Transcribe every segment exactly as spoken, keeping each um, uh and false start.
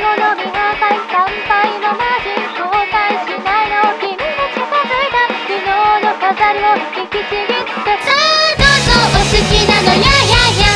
後の見破壊惨敗のマジ後悔しないの君に近づいた昨日の飾りを引きちぎってさあどうぞお好きなのややや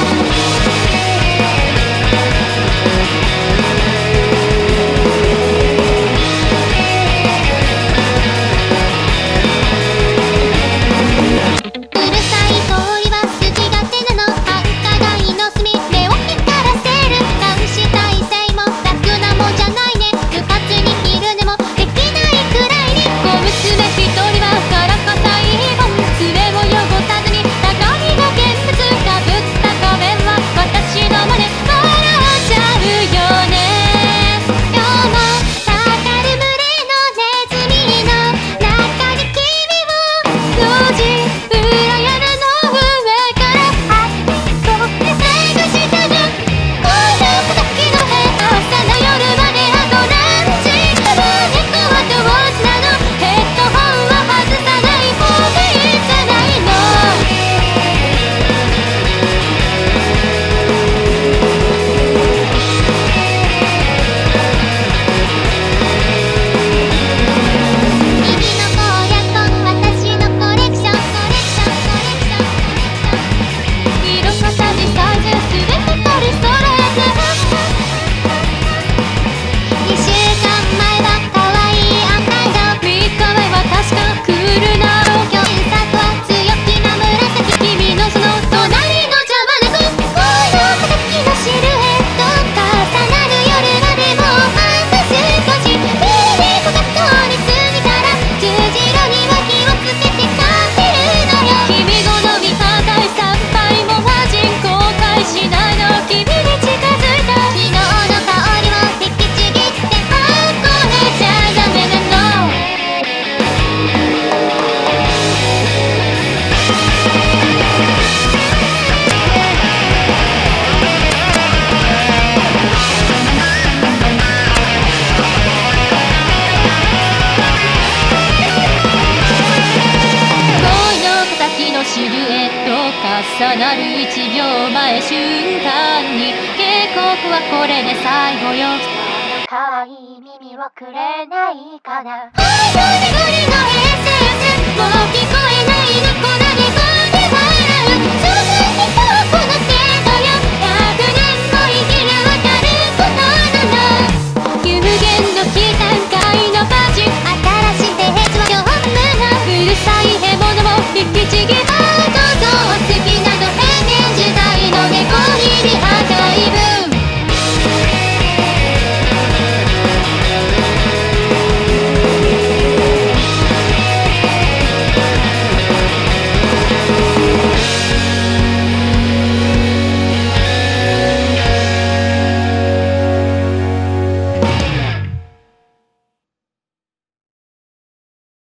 シルエット重なるいちびょうまえ瞬間に警告はこれで最後よ可愛い耳をくれないかな愛の巡りの エスエス もう聞こえないのこなでこで笑う